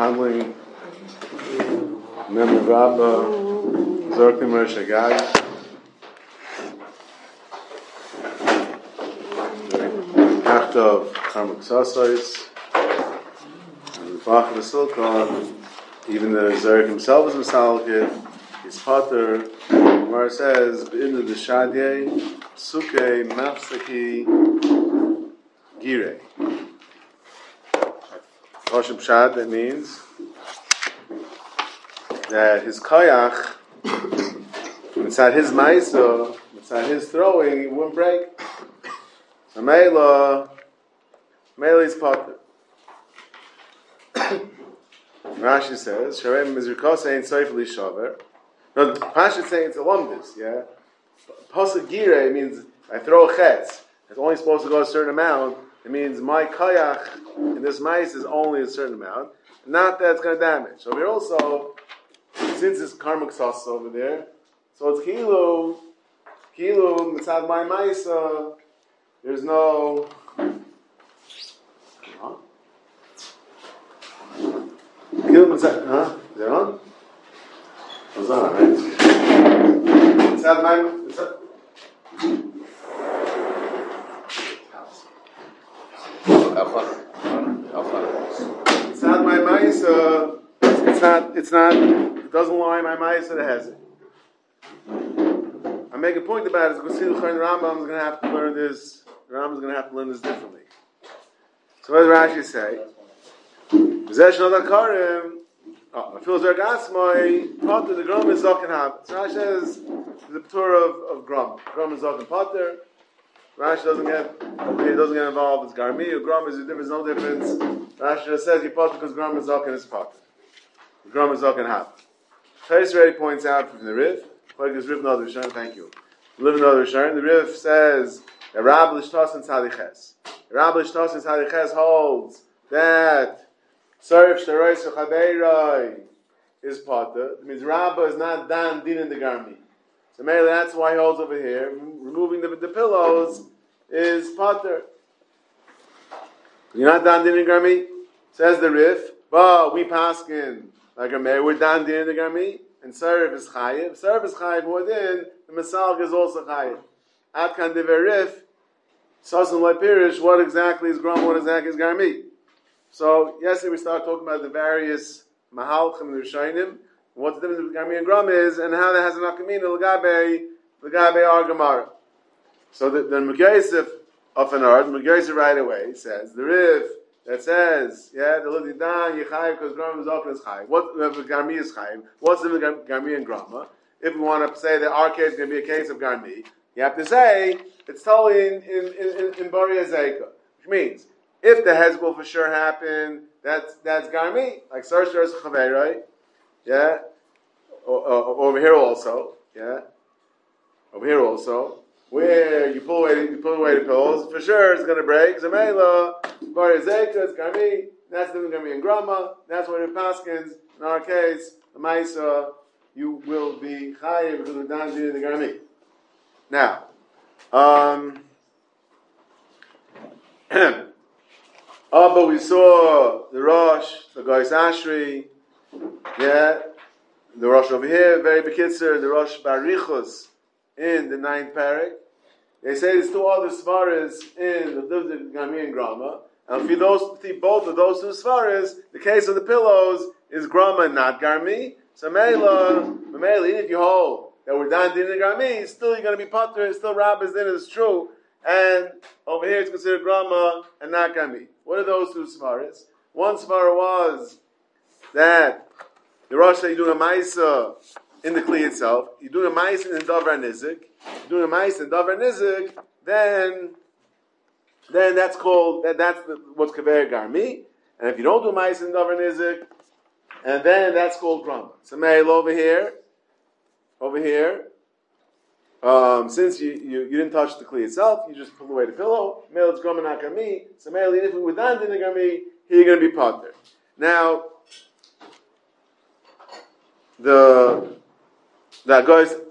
handling Mem Rabba Zorkim Rosh Hagag. Act of Karmak Sasois and the Bach of the Silkon. Even the Zerk himself is Misalkid. His Potter, where it says, B'indu the Shadye, Suke Mafsaki Gire. Hoshim Shad, that means that his kayak, inside his maisa, inside his throwing, it wouldn't break. So Mela is Potter. Rashi says, Sharem Mizrikose ain't Seifeli Shaver. No, Pash is saying it's a lumdis, yeah? Pasuk Gire means I throw a chetz. It's only supposed to go a certain amount. It means my kayak in this mice is only a certain amount. Not that it's going to damage. So we're also, since it's karmic sauce over there, so it's kilu, mitzad my maisa, there's no, kilu mitzad, is that on? It's on, right? Mitzad my, it's not my ma'isa. It's not. It doesn't lie my ma'isa that has it. I make a point about it. Because the Rambam is going to have to learn this. The Rambam is going to have to learn this differently. So what does Rashi say? V'zesh no dakarim. I feel zerg asmai. Potter the grom is zokin hab. So Rashi says the p'tur of grom. Grom is zokin potter. Rashi doesn't get involved. It's garmi or gram is there's no difference. Rashi just says you pot because gram is zaken is pot. Gram is zaken half. Tais already points out from the Rif. Thank you. Live another Rishon. The Rif says that Rab Lishtasin Tzadiches. Rab Lishtasin Tzadiches holds that Sarif Shtaroy Sechabeirai is potter. It means Rabba is not dan din in the garmi. So maybe that's why he holds over here. Removing the pillows is potter. You're not dan din in garmi, says the Rif. But we paskin like a mayor. We're dan din in the garmi, and Sarif is chayiv. Sarif is chayiv more than the Masalg is also chayiv. Atkan dever Rif, sasan lepirish. What exactly is gram? What exactly is garmi? So yesterday we started talking about the various mahalchim and Rishayim. What the difference between Garmi and Gram is, and how that has an akamina l'gabe our Gemara. So the Megaisif of an art, Megaisif right away says the Rif that says, the Ludidan Yechayiv because Gram is often is Chayiv. What Garmi is Chayiv? What's the Garmi and Grama? If we want to say that our case is going to be a case of Garmi, you have to say it's totally in Bari Azeka, which means if the Hezbollah will for sure happen, that's Garmi, like Sarsh Chavei, right? Yeah, over here also. Yeah, over here also. Where you pull away the pillows, for sure it's going to break. Zamela, Bar Zeka, it's Garmi. That's the Garmi and Grama. That's what it paskins. In our case, the Maisa, you will be chayiv because we're down to the Garmi. Now, but we saw the Rosh, the Goyis Ashri. Yeah, the Rosh over here, very bekitzer, the Rosh Barichus in the 9th parak. They say there's two other svaras in the Divdik Garmi and Grama. And if you both of those two svaras, the case of the pillows is Grama and not Garmi. So Mela, even if you hold that we're down din in Garmi, still you're going to be potter, still Rabbis din is true. And over here it's considered Grama and not Garmi. What are those two svaras? One svara was that the Rosh said you're doing a Maisa in the Kli itself, you're doing a Maisa in Davar Nizik, you're doing a Maisa in Davar Nizik, then that's called, that's what's Kaver Garmi, and if you don't do a Maisa in Davar Nizik, and then that's called Grama. So Mail over here, since you didn't touch the Kli itself, you just pulled away the pillow, Mail it's Grama not Garmi, so Mail if we were done in the Garmi, here you're going to be Potter. Now, that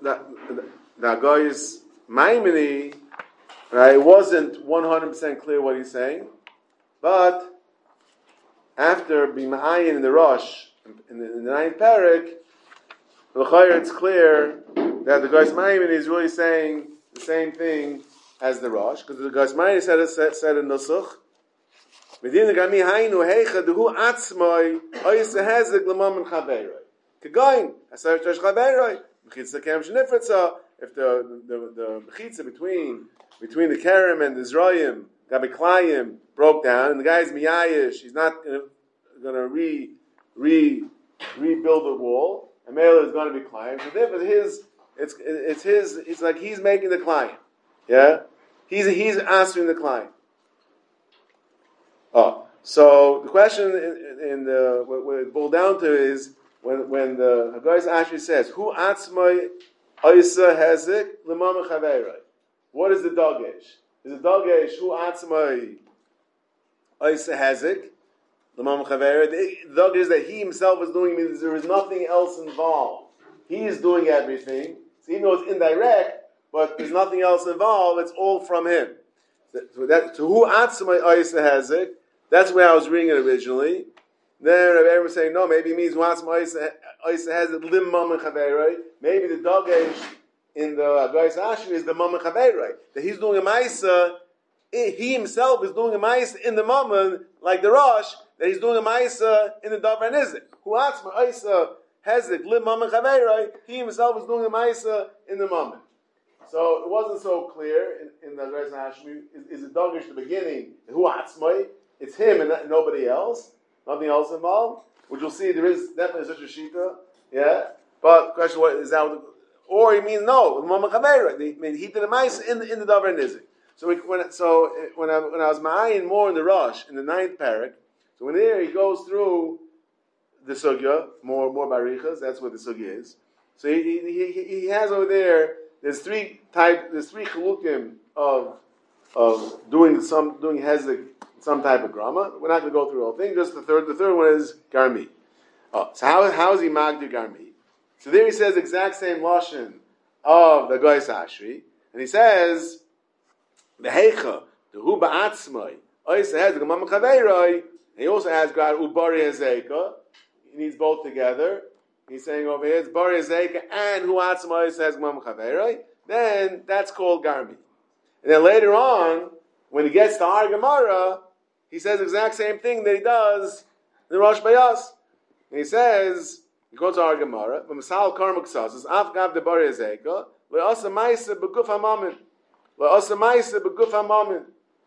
guy's Maimoni, right? It wasn't 100% clear what he's saying, but after Bima'ayin in the Rosh, in the ninth parak, it's clear that the Gais Maimon is really saying the same thing as the Rosh, because the Gais Maimon said in Nusach, Medina Gami Hainu Heicha Dehu Atzmai Oyse Hezek Lamam and Chaveroi. Kegoin Asar Tosh Chaveroi Mechitza Kem Shnifritza. If the mechitza between the Kerem and the Zroyim Gabiklayim broke down, and the guy's miyayish, he's not going to rebuild the wall, and Mela is going to be Klayim. So therefore, it's his. It's like he's making the Klayim. Yeah, he's answering the Klayim. Oh, so the question what it boiled down to is when the Haggais actually says, "Who atzmai oisa hezek l'mam chaveiroi." What is the dagesh? Is the dagesh who atzmai oisa hezek l'mam chaveiroi? The dagesh is that he himself is doing. Means there is nothing else involved. He is doing everything. So even though it's indirect, but there's nothing else involved. It's all from him. To who atzmai oisa hezek. That's where I was reading it originally. Then Rabbi Aaron was saying, no, maybe it means once Oisa has it lim mama chaveroi. Maybe the dagesh in the Haggais Ashri is the mama chaveroi. That he's doing a ma'isa, he himself is doing a ma'isa in the mama, like the Rosh, that he's doing a ma'isa in the Davar Nizik. Who atzma Oisa has it lim mama chaveroi. He himself is doing a ma'isa in the mama. So it wasn't so clear in the Haggais Ashri. Is the dagesh the beginning? Who atzmai? It's him and nobody else. Nothing else involved. Which you'll see there is definitely such a shita. Yeah. But the question is that, or he means no. I mean, he did a mice in the Davar Nizik. So when I was ma'ayin more in the Rosh in the ninth parak, so when there he goes through the sugya more barichas. That's what the sugya is. So he has over there. There's three chalukim of doing hezek. Some type of grama. We're not going to go through the whole thing. Just the third one is garmi. Oh, so how is he magdir garmi? So there he says the exact same lashon of the Haggais Ashri, and he says the heicha the hu ba'atzmai oisa has the gamam chaveiroi. And he also adds God ubari hazeka. He needs both together. He's saying over here it's bari hazeka and hu atzmai oisa has gamam chaveiroi. Then that's called garmi. And then later on, when he gets to Har Gemara, he says the exact same thing that he does in the Rosh Bayas. And he says, he goes to Har Gemara, "V'masal karma k'sasas, af gav de bari azeka, le'asa ma'isa b'guf ha'mamin, le'asa ma'isa b'guf ha'mamin,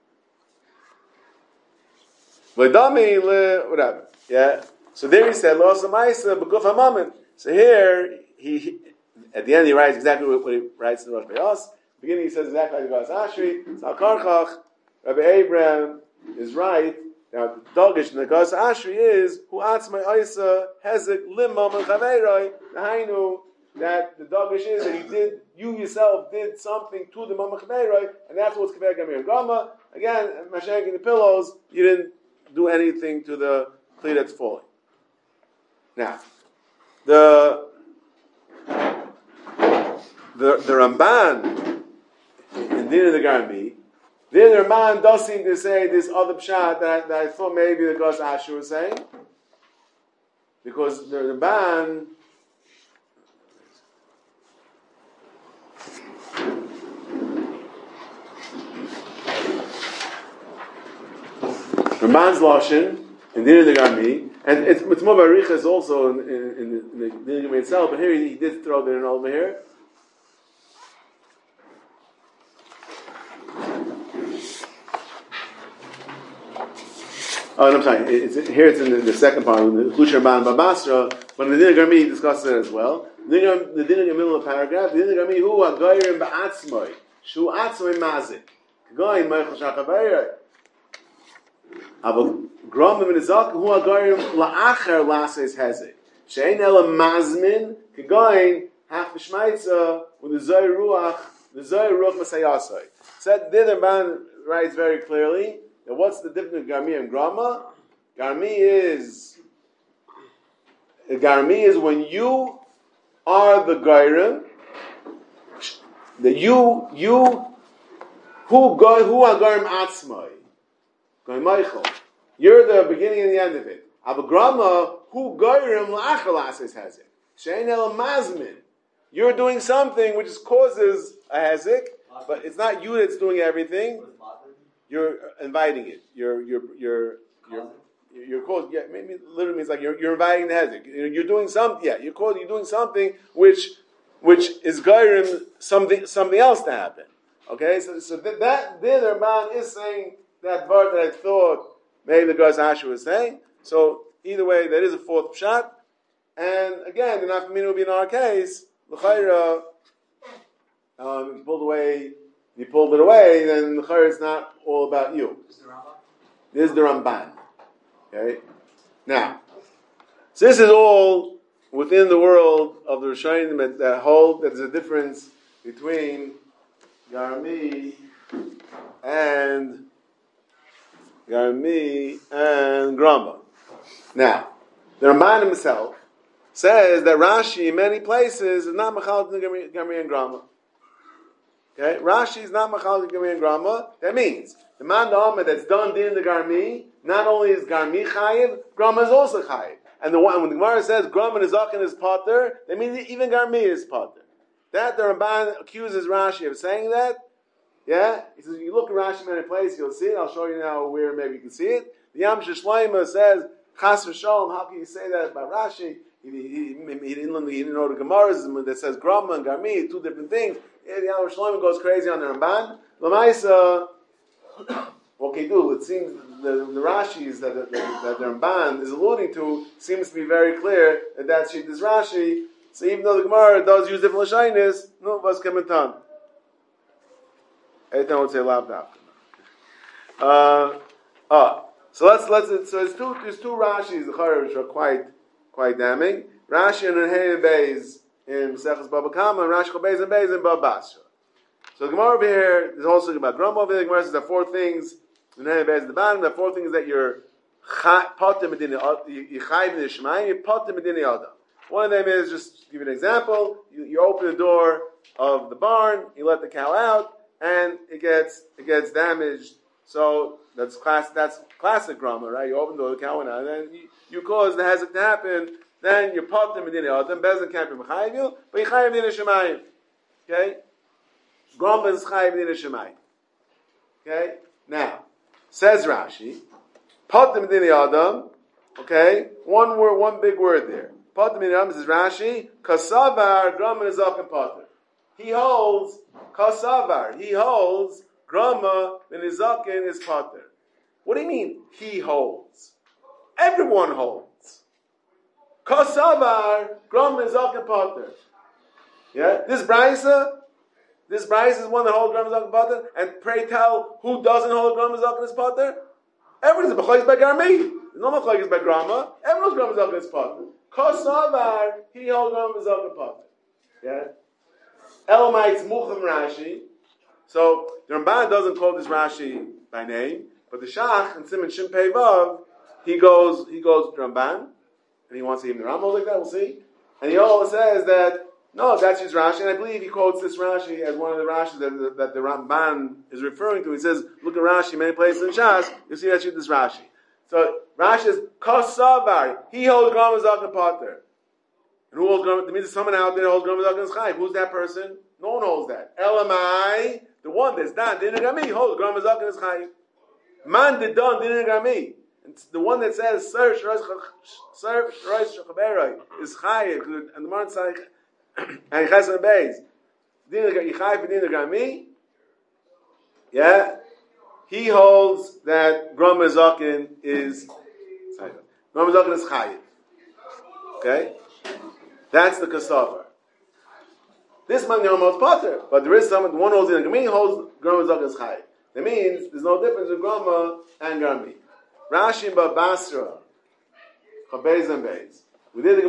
le'dami whatever." Yeah. So there he said, le'asa ma'isa b'guf ha'mamin. So here, he at the end he writes exactly what he writes in the Rosh Bayas. Beginning he says exactly like the Haggais Ashri. Sal karchach, Rabbi Abraham is right. Now the dagesh in the Haggais Ashri is who atzmai oisa hezek limam and chaveiroi. Hainu that the dagesh is that you yourself did something to the mama chaveiroi, and that's what's kaver gamir grama. Again, mashenk in the pillows, you didn't do anything to the kli that's falling. Now the Ramban in Din of the Garmi, then the Ramban does seem to say this other pshat that I thought maybe the Haggais Ashri was saying, because the Ramban Ramban's lashon in Din of the Garmi, and it's more barichas also in the Din of the Garmi itself, but here he did throw it in over here. Oh, I'm sorry. Here it's in the second part, in the Chlush Ramban Babasra, but in the Din of Garmi he discusses it as well. The Din of the middle of the paragraph, the Din of Garmi hu ha'goyim ba'atzmoi, shu atzmoi mazik, goyim meichel shachabayir. Avo grom b'minizak hu ha'goyim la'acher lases hezek, she'ein ela mazmin, goyim hach b'shmaitza with the zoy ruach masayasai. Said the Ramban writes very clearly. Now, what's the difference between Garmi and Grama? Garmi is when you are the Gairim, that you who are Gairim Atzmai, Gaimaichel. You're the beginning and the end of it. Abagrama, who goyrim la'achalasis hezik. Shein el mazmin. You're doing something which causes a hezik, but it's not you that's doing everything. You're inviting it. You're called. Yeah, maybe literally means like you're inviting the hezik. You're doing something. Yeah, you're doing something which is goyrim something else to happen. Okay, so that there the man is saying that word that I thought maybe the Gaz Asher was saying. So either way, there is a fourth pshat. And again, the nafkamina would be in our case, l'chayra, you pulled it away, then l'chayra is not all about you. This is the Ramban. Okay? Now, so this is all within the world of the Rishonim that hold that there's a difference between Garmi and Gramba. Now, the Ramban himself says that Rashi in many places is not machal in Garmi and Gramba. Okay, Rashi is not machal in Garmi and Gramba. That means the man Ahmed that's done din the Garmi, not only is Garmi chayiv, Gramba is also chayiv. And when the Gemara says Gramba is Zaken is potter, that means even Garmi is potter. That the Ramban accuses Rashi of saying that. Yeah, he says you look at Rashi in many places, you'll see it. I'll show you now where maybe you can see it. The Yam Shloima says Chas v'Shalom. How can you say that about Rashi? He didn't know the Gemaras that says Grama and Garmi, two different things. The Yam Shloima goes crazy on the Ramban. Lamaisa, what can you do? It seems the Rashis that the Ramban is alluding to seems to be very clear that that's this Rashi. So even though the Gemara does use different lashonos, no, was kementan. I would say lav So let's. So there's two Rashis the Chara which are quite damning. Rashi and Rehe Beis in Maseches Baba Kama, and Rashi Beis in Baba Basra. So the Gemara over here is also about Grama over there. The Gemara says there are four things in Rehe Beis at the bottom. There are four things that you're potem medini yichayv in the Shemayim. You potem medini adam. One of them is, just to give you an example, you open the door of the barn, you let the cow out, and it gets damaged. So that's classic Grama, right? You open the door, the cow went out, and then you cause the hazard to happen. Then you pot them in the Adam. Bezin can't be mechayiv you, but yichayv in the Shemayim. Okay, Grama is chayiv in the Shemayim. Okay, now says Rashi, pot them in the Adam. Okay, one big word there. Pot them in the Adam says Rashi. Kasavar Grama is up and potter. He holds Kasavar. He holds Grama and Nizakin is potter. What do you mean? He holds. Everyone holds. Kasavar Grama Nizakin potter. Yeah, this Brisa is one that holds Grama Nizakin potter. And pray tell, who doesn't hold Grama Nizakin is potter? Everyone is b'chayis by Garmi. No b'chayis by Grama. Everyone's Grama Nizakin is potter. Kasavar he holds Grama Nizakin potter. Yeah. Elamites Mucham Rashi. So the Ramban doesn't call this Rashi by name, but the Shach and Simon Shin Pei Vav, he goes to Ramban, and he wants to hear the Rambam like that. We'll see. And he always says that no, that's his Rashi, and I believe he quotes this Rashi as one of the Rashis that the Ramban is referring to. He says, look at Rashi many places in Shas, you see that this Rashi. So Rashi is Kosavar. He holds Grama Zaken Potter. And who holds Grama? That means there's someone out there that holds Grama Zaken Chayv. Who's that person? No one holds that. Elamai, the one that's done Din Gami, holds Grama Zaken is Chayv. Man did done Din Gami. The one that says Serv Shrosh Chaberoi is Chayv, and the man says and Chesed Beis Din Chayv Din Gami. Yeah, he holds that Grama Zaken is Chayv. Okay. That's the Kasavar. This man holds Potter, but there is someone, one holds in Gami, holds Grama Zaken Chayv. That means there's no difference in Grama and Gami. Rashi in Basra, Chabez and Beis. The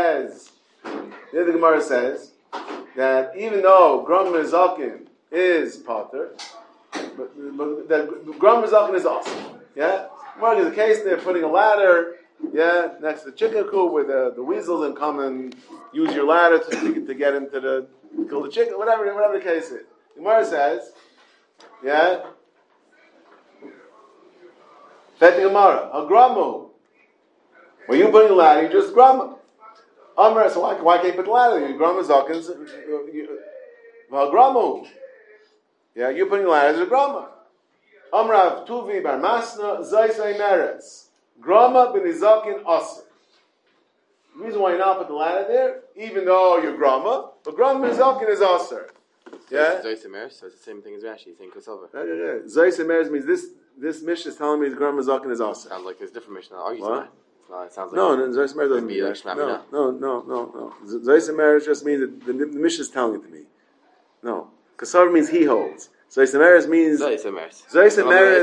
Gemara says that even though Grama Zaken is Potter, but that Grama Zaken is awesome. Yeah? Well, in the case they're putting a ladder, yeah, next to the chicken coop where the weasels and come and use your ladder to get into kill the chicken, whatever the case is. The Gemara says, yeah, Fetting Gemara, a grama. When you putting the ladder, you just grama. Amr, so why can't you put the ladder? You grama zaken. Well, grama. Yeah, you're putting the ladder as a grama. Amrav Tuvi Bar Masna Zaisai Meretz. Grama ben Izakin Aser. The reason why you're not put the ladder there, even though you're grama, but grama ben Izakin is Aser. Yeah? Zaisai Meretz, so it's the same thing as Rashi, saying Kosova. Yeah. Zaisai Meretz means this Mishnah is telling me the grama ben Izakin is Aser. Sounds like there's different Mishnah. Argues not. It sounds like no, Zaisai Meretz doesn't mean that. No. Zaisai Meretz just means that the Mishnah is telling it to me. No. Kosova means he holds. Zois Emeres means Zois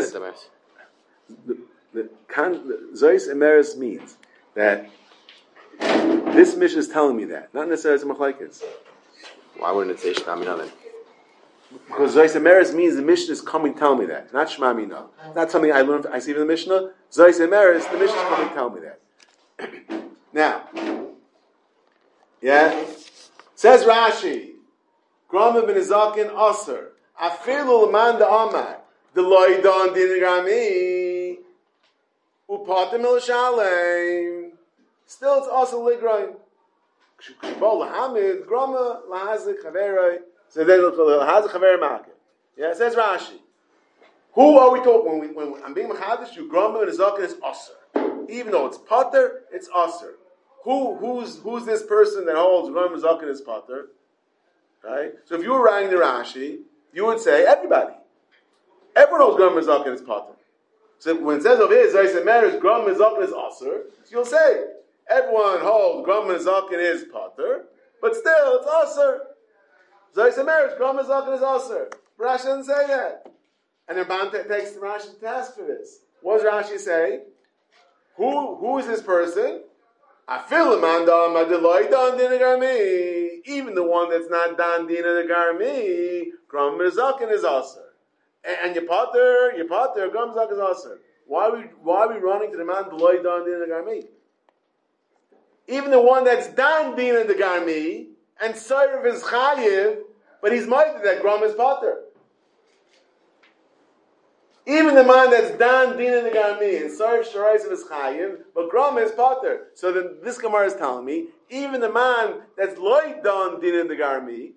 Emeres means that this Mishnah is telling me that, not necessarily as a machlekes. Why wouldn't it say Shema Mina then? Because Zois Emeres means the Mishnah is coming to tell me that, not Shema Mina. Not something I learned. I see from the Mishnah. Zois Emeres, the Mishnah is coming to tell me that. Now, says Rashi, Grama ben Izakin Aser. Afilu l'man da'amar d'loi don dinigami upatim l'shalem. Still, it's also ligraim. K'shukibol l'hamid grama l'hazik chaveroi. So then l'hazik chaveroi makir. Yeah, it says Rashi. Who are we talking when I'm being mechadish? You grama and izakin is aser. Even though it's pater, it's aser. Who's this person that holds grama and izakin is pater? Right. So if you were writing the Rashi, you would say everybody. Everyone knows Gram Mizakin is Pater. So when it says over here, Zayis Emeres, Gram Mizakin is Aser, so you'll say, everyone holds Gram Mizakin is Pater, but still it's Aser. Zayis Emeres, Gram Mizakin is Aser. Rashi doesn't say that. And the Ramban takes the Rashi to task for this. What does Rashi say? Who is this person? Even the one that's not dan dina the garmi, Gram Mizakin is aser, and your pater, Gram Mizakin is aser. Why are we running to the man deloy dan dina the garmi? Even the one that's dan dina the garmi and serve is chayiv, but he's mighty that Gram is pater. Even the man that's dan din in the garmi and serves sharais of his chayim, but grama is pater. So then this Gemara is telling me, even the man that's loy dan din in the garmi,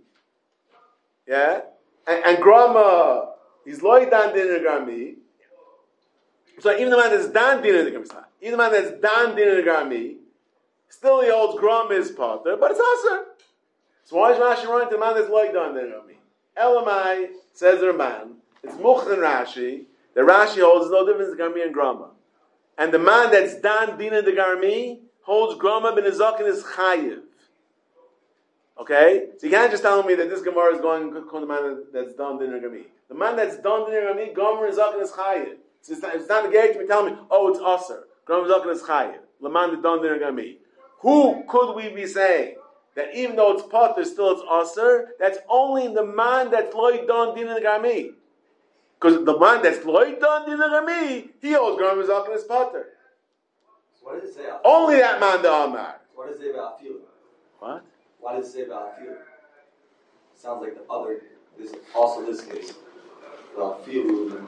and grama, he's loy dan din in the garmi. So even the man that's dan din in the garmi, even the man that's dan din in the garmi, still he holds grama is pater, but it's aser. So why is Rashi running to the man that's loy dan din in the garmi? Elamai says the Ramban, it's muchtan Rashi. The Rashi holds no difference in Garmi and Grama. And the man that's Dan Dina the Garmi holds Grama ben Izakin is Chayiv. Okay? So you can't just tell me that this Gemara is going to call the man that's Dan Dina Garmi. The man that's Dan Dina Garmi, Grama ben Izakin is Chayiv. So it's not negated to me telling me, oh, it's Aser. Grama ben Izakin is Chayiv. The man that's Dan Dina Garmi. Who could we be saying that even though it's Pater, still it's Aser? That's only the man that's Loy Dan Dina the Garmi. Because the man that's loy done in the Rami, he holds Gram Mizakin as Pater. What does it say about only that man the Amar. What does it say about Afilu? What? What does it say about Afilu? Sounds like the other, this also this case. About Afilu.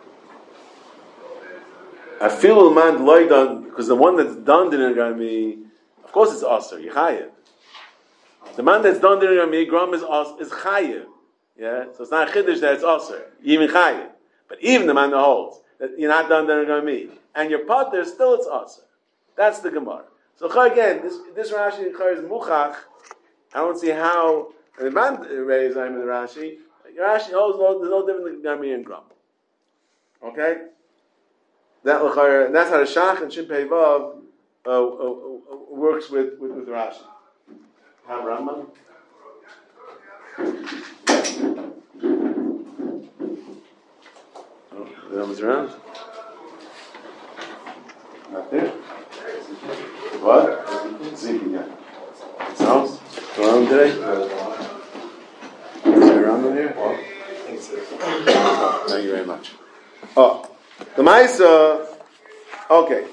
Afilu man loy done, because the one that's done in the Rami, of course it's Aser, Yechayev. The man that's done in the Rami, Gram is Chayev. Yeah, so it's not a chiddush that it's aser, even chayiv. But even the man that holds that you're not done there going me, and your pater still it's aser. That's the Gemara. So again, this Rashi is muchach. I don't see how the man raised him in the Rashi. Rashi holds there's no difference than Garmi and Gram. Okay, that's how the Shach and Shin Pei Vav works with Rashi. Have Rambam. The Rambam's around? Not there? What? Zikin, yeah. Sounds? Around today? Is there Rambam here? Thank you very much. Oh, the Maisa. Okay.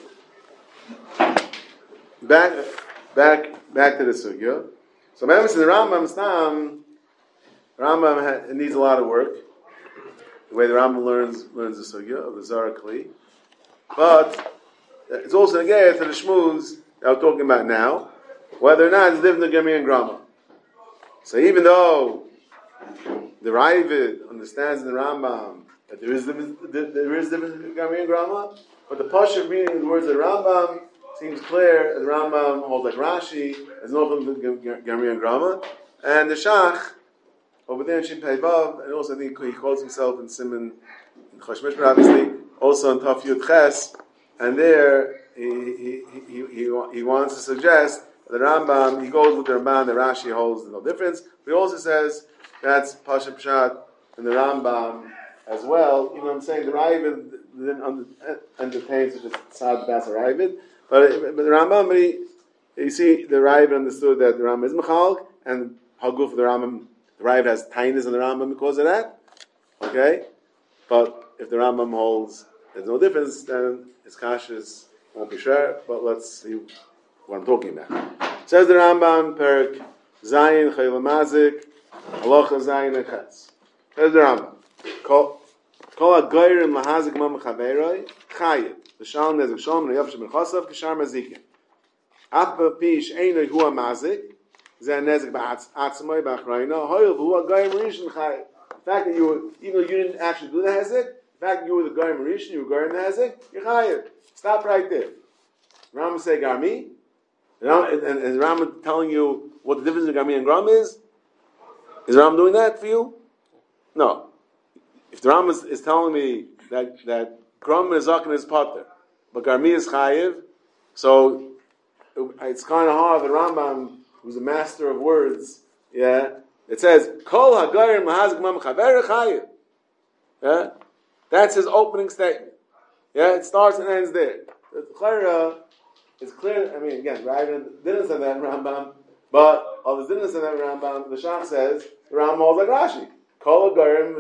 Back to the sugya. So, remember, in the Rambam Stam. Rambam needs a lot of work. The way the Rambam learns the sugya of the Zara Kli. but it's also negaya to the shmuz that we're talking about now, whether or not it's different than Garmi and Grama. So even though the Ravid understands in the Rambam that there is difference between Garmi and Grama, but the Pasha reading the words of the Rambam seems clear. The Rambam holds like Rashi, there's no difference between Garmi and Grama, and the Shach over there in Shin Pei Vav, and also I think he calls himself in Simon in Chosh Mishmer, obviously, also in Taf Yud Ches, and there he wants to suggest that the Rambam, he goes with the Ramban, the Rashi holds no difference, but he also says that's Pasha Pshat in the Rambam as well. You know what I'm saying? The Ravid didn't entertain such a sad Basa Ravid, but the Rambam, you see, the Ravid understood that the Rambam is Mechalk, and how good for the Rambam, the Ravid has tainas in the Rambam because of that. Okay? But if the Rambam holds there's no difference, then his kashas won't be sure, but let's see what I'm talking about. It says the Rambam, Perk Zayin Chayla Mazik, Halacha Zayin and Ches. Says the Rambam, Kol HaGoyrim Lahazik Mam Chaveroi, Chayiv, L'Shal Nezek Shalom, L'Yav Shem Chasav, Kishar Mazikin. Achba Pish Einoi Hua Mazik, Zeh Nezek Ba'atzmoi Ba'achrayna, Hoyel Hua Goyrim Rishon Chayiv. The fact that even though you didn't actually do the Hezek, the fact that you were the Goyim Rishon, you were Goyim the Hezek, you're Chayiv. Stop right there. Rambam say Garmi, and Rambam telling you what the difference between Garmi and Gram is? Is Rambam doing that for you? No. If the Rambam is telling me that Gram is Zakin is Potter, but Garmi is Chayiv, so it's kind of hard. The Rambam, who's a master of words, it says Kol HaGoyim Lahazik Mam Chaver Chayiv. Yeah, that's his opening statement. Yeah, it starts and ends there. The Chayra is clear. I mean, again, Ravid didn't say that in Rambam, but others didn't say that in Rambam. The Shach says the Rambam holds like Rashi. Kol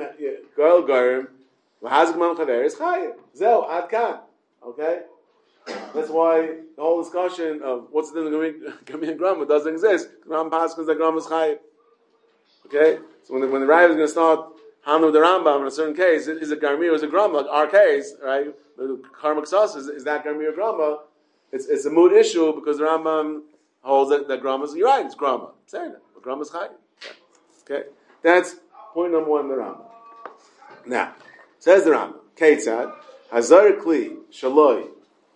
Goyim, Lahazik Mam Chaver is Chayiv. Zeo Ad Kan. Okay, that's why the whole discussion of what's the difference between Garmi and Grama doesn't exist. Rambam passes that Grama is Chayiv. Okay, so when the Ravid is going to start Hanu the Rambam in a certain case, is it Garmi or is it Grama? Like our case, right? The Karmak Sas is that Garmi or Grama? It's a mood issue because the Rambam holds that Grama is, you're right, it's Grama. Saying that, but Grama is Chayiv. Okay, that's point number one in the Rambam. Now, says the Rambam, Keitzad, Hazar Kli, Shaloi.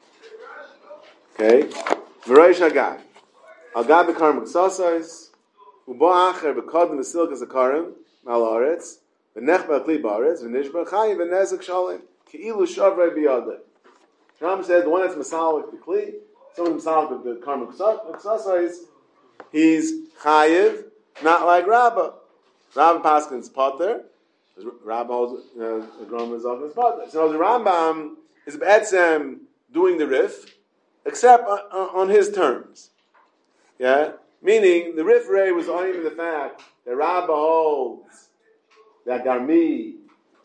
Okay, V'reish Agad. Agad B'Karmak Sasais, Ubo Acher B'Kodim V'Silkas Akarim, Mal Aretz, V'nech B'Akli B'Aretz, V'nishba Chayiv V'nezek Shalim. Ki'ilu Shavrei B'Yadeh. Rambam said the one that's Masalik the Kli, someone Masalik the Karmak Sasais, he's Chayiv, not like Rabbah. Rabbah Paskin's Potter, Rabbah holds the Grama Zakin's Potter. So the Rambam is B'etzem doing the Rif, except on his terms. Yeah? Meaning, the Rif Rei was only in the fact that Rabbah holds that Garmi,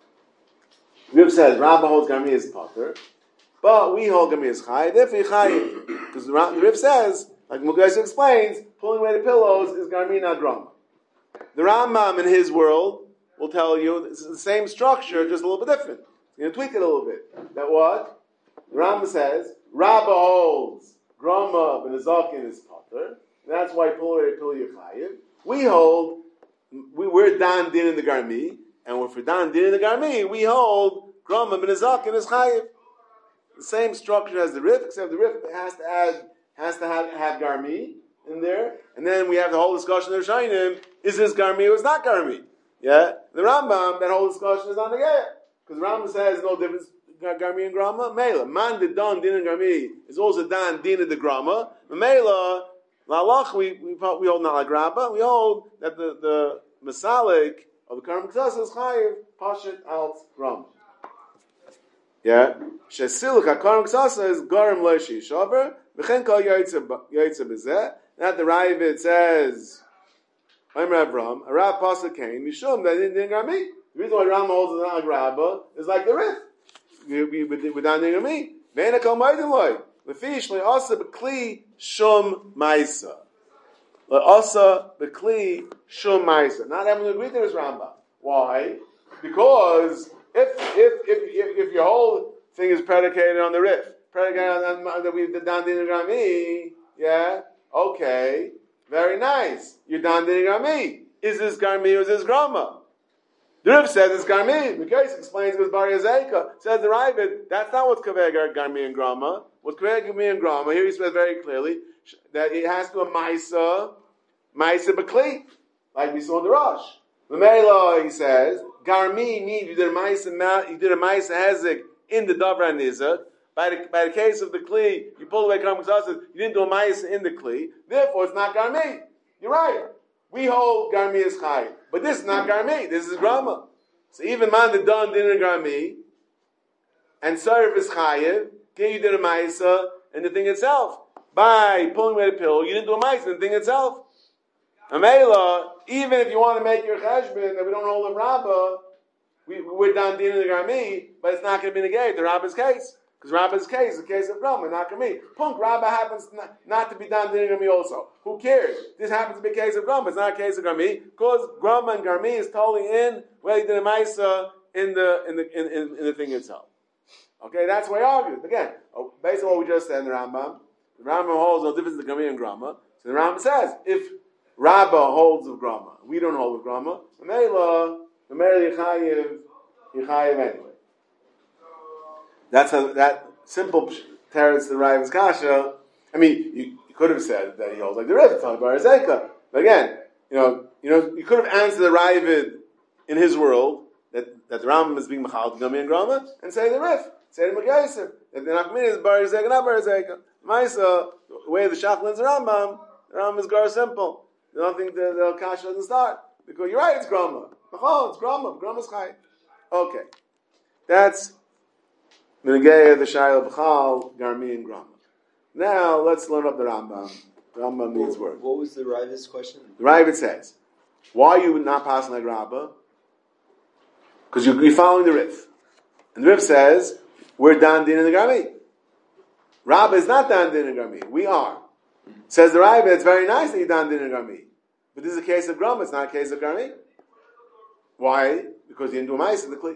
Rif says Rabbah holds Garmi as Potter, but we hold Garmi as Chayiv, therefore Chayiv. Because the Rif says, like Mugaisa explains, pulling away the pillows is Garmi, not Grama. The Rambam in his world will tell you it's the same structure, just a little bit different. You're going to tweak it a little bit. That what? The Rambam says, Rabbah holds Grama ben Azakin is Potter. That's why pull away the pillow you're Chayiv. We hold, we're Dan Din in the Garmi, and for Dan Din in the Garmi, we hold Grama ben Azakin is Chayiv. The same structure as the Rif, except the Rif has to have Garmi in there, and then we have the whole discussion of Shainim, is this Garmi or is not Garmi? Yeah? The Rambam, that whole discussion is not Nagaya. Because the Rambam says no difference Garmi and Grama. Mela. Man de Dan Din and Garmi is also Dan Din and the Grama. Mela, Lalach, we hold not like Rabba, we hold that the Masalik of the Karmak Sasa is Chayiv, Pashat Al Grama. Yeah? Shesiluk HaKarmak Sasa is Garim Leishi Shaber, V'chen Kal Yaitza B'zeh. That the Ravid says, I'm Abraham, a Rab Pasuk came, Mishum, that didn't Garmi. The reason why Ram holds it not like Rabba is like the Rif. With Dan Garmi. Vena Kal Maidin Loi. Lefish, Le'asa B'kli Shum Maisa. Le'asa B'kli Shum Maisa. Not having to agree to this Rambam. Why? Because if you hold thing is predicated on the Rif. Predicated on that we've done din Grami. Yeah? Okay. Very nice. You're done din Grami. Is this Garmi or is this Grama? The Rif says it's Garmi. Mikais explains it was Bar Yazeka. Says the Ravid, that's not what's Kaveh Garmi and Grama. What's Kaveh Garmi and Grama, here he says very clearly, that it has to be a Maisa Bakli, like we saw in the Rosh. The Mela, he says, Garmi means you did a Maisa Hezek in the Davra Nizak. By the case of the Kli, you pull away Karmak Sasas, you didn't do a Maisa in the Kli, therefore it's not Garmi. You're right. We hold Garmi is Chai. But this is not Garmi, this is Grama. So even man that done dinner Garmi, and serve is Chayiv, you did a Maisa in the thing itself. By pulling away the pill, you didn't do a Maisa in the thing itself. Amela, even if you want to make your cheshbon that we don't hold a Rabbah, we're done dinner Garmi, but it's not going to be negated, the Rabbah's case. Because Rabbah's case is a case of Grama, not Garmi. Punk, Rabbah happens not to be done dinner Garmi also. Who cares? This happens to be a case of Grama, it's not a case of Garmi, because Grama and Garmi is totally in where you did a Maisa in the thing itself. Okay, that's why I argue. Again, based on what we just said in the Rambam holds no difference between Garmi and Grama. So the Rambam says, if Rabbah holds of Grama, we don't hold of Grama, the Yechayev anyway. That's that simple teretz the Raiv's kasha. I mean, you could have said that he holds like the Rif, Bar Zeka. But again, you could have answered the Ravid in his world that the Rambam is being machal to Gami and Grama, and say the Rif, say the Megayser, that the Nachmin is Bar Zeka, not Bar Zeka. Maisa, the way the Shachlin is the Rambam is gar simple. There's nothing the kasha doesn't start because you're right, it's Grama. Machal, it's Grama. Grama's Chai. Okay, that's the Shayla B'chal, Garmi, and Grama. Now, let's learn up the Rambam. The Rambam needs work. What was the Ravid's question? The Ravid says, why are you not passing like Rabbah? Because you're following the Rif. And the Rif says, we're Dan Din in the Garmi. Rabbah is not Dan Din in the Garmi. We are. Says the Ravid, it's very nice that you're Dan Din in the Garmi. But this is a case of Grama, it's not a case of Garmi. Why? Because you didn't do a mice in the Kli.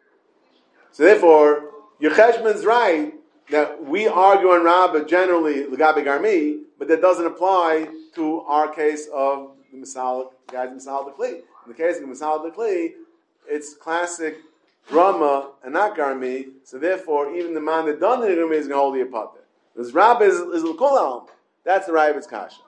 So therefore, your Cheshman's right that we argue on Rabbah generally L'gabe Garmi, but that doesn't apply to our case of the Misal, the guys in Misal the Kli. In the case of the Misal the Kli, it's classic Grama and not Garmi, so therefore even the man that done the Garmi is going to hold the Apater. Because Rabbah is L'kol. That's the Ravid's Kasha.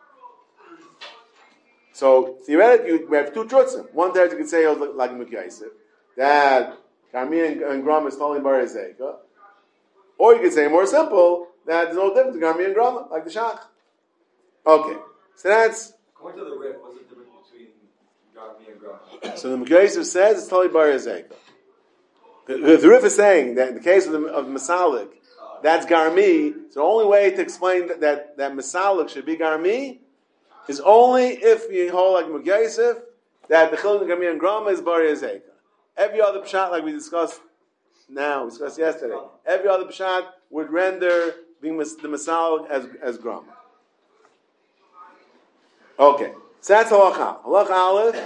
So theoretically, we have two trutzim. One there you could say like Mikyaisif, that Garmi and Grama is totally Bar Ezeka. Or you could say more simple, that there's no difference between Garmi and Grama, like the Shach. Okay. So that's... According to the Rif, what's the difference between Garmi and Grama? So the Mikyaisif says it's totally Bar Ezeka. The Rif is saying that in the case of Masalik, that's Garmi. So the only way to explain that Masalik should be Garmi is only if you hold like Mikyaisif, that the Chilin Garmi and Grama is Bar Ezeka. Every other pshat, like we discussed yesterday, every other pshat would render the Masal as Grama. Okay, so that's halacha. Halacha Aleph.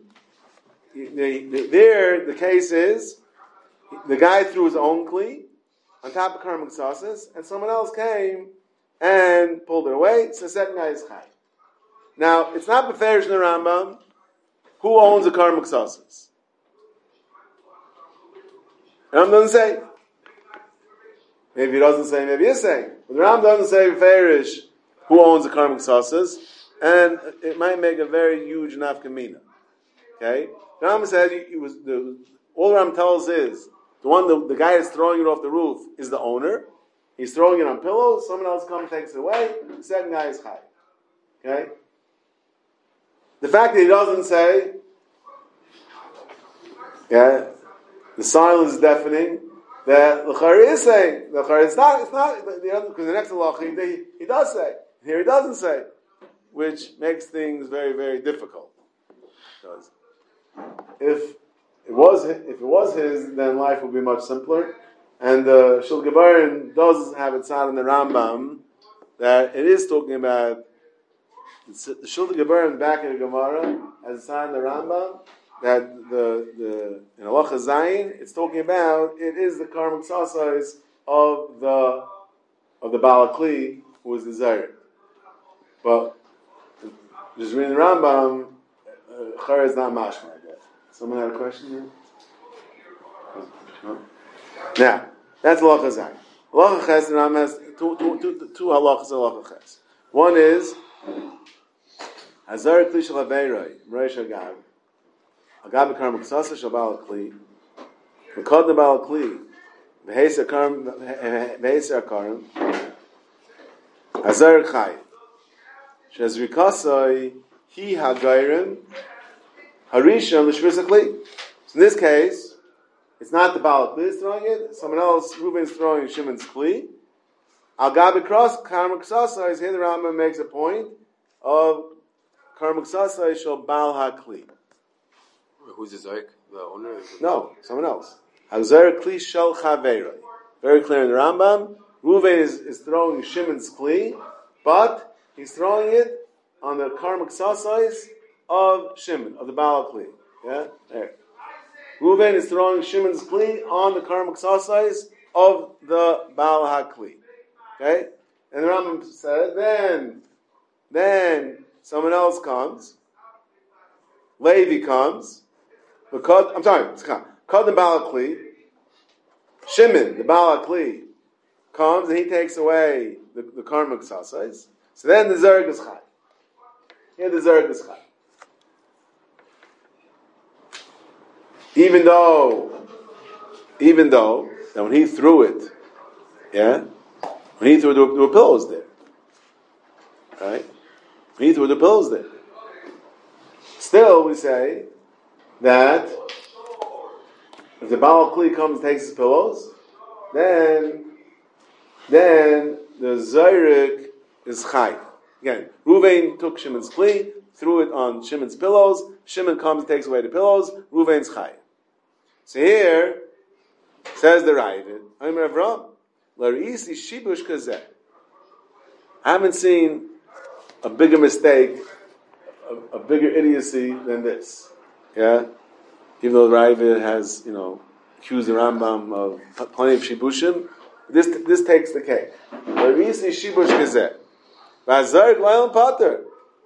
There, the case is the guy threw his own kli on top of Karmak Sasas, and someone else came and pulled it away. So the second guy is Chai. Now, it's not beferish in the Rambam who owns the Karmak Sasas. Ram doesn't say. Maybe he doesn't say, maybe he's saying. But the Ram doesn't say Farish who owns the karmic sauces, and it might make a very huge nafkamina. Okay? The Ram says all the Ram tells is the guy that's throwing it off the roof is the owner. He's throwing it on pillows, someone else comes and takes it away, the second guy is Chai. Okay? The fact that he doesn't say, the silence is deafening. That L'chari is saying. L'chari, it's not, because the next halacha he does say. Here he doesn't say. Which makes things very, very difficult. Because if it was his, then life would be much simpler. And the Shul Gebarin does have it said in the Rambam that it is talking about the Shul Gebarin back in the Gemara as it said in the Rambam that in Halacha Zayin, it's talking about, it is the karmic sasas of the Balakli, who was the Zayrik. But just reading the Rambam, Chara is not mashma, I guess. Someone had a question here? No? Now, that's Halacha Zayin. Halacha Ches, the Rambam has two halachas of Halacha Ches. One is, Hazar Kli Shal Haveiroi, Mreish Agav, Agav B'Karm Ksasa Shal Balakli, V'kod the Balakli, V'heser Akarim, Hazar Chai, Shezrikasai, Hi Hagairim, Harisham L'Shvis Akli. So in this case, it's not the Balakli is throwing it, someone else, Reuben is throwing Shimon's Kli. Al Gabi Cross, Karma Ksasa, is here the Rambam makes a point of Karma Ksasa Shal Bal HaKli. Who's the Zoik? The owner? No, someone else. Hazar Kli Shal Chaveiroi. Very clear in the Rambam. Reuven is throwing Shimon's Kli, but he's throwing it on the Karma Ksasais of Shimon, of the Baal Kli. Yeah? There. Reuven is throwing Shimon's Kli on the Karma Ksasais of the Baal HaKli. Okay? And the Rambam said, then someone else comes. Levi comes. Kad the Baal HaKli. Shimon, the Baal HaKli, comes and he takes away the Karma Ksasais. So then the Zerg is Chai. Here the Zerg is Chai. Even though that when he threw it, yeah, when he threw, there were pillows there, right? When he threw the pillows there. Still, we say that if the Baal Kli comes and takes his pillows, then the Zayrik is Chai. Again, Reuven took Shimon's Kli, threw it on Shimon's pillows. Shimon comes and takes away the pillows. Reuven's Chai. So here, says the Ravid, Omer Avram, L'Reisi Shibush Kazeh. I haven't seen a bigger mistake, a bigger idiocy than this. Yeah? Even though the Ravid has, accused the Rambam of plenty of Shibushim, this takes the cake. L'Reisi Shibush Kazeh. V'azarek L'Aylam Pater.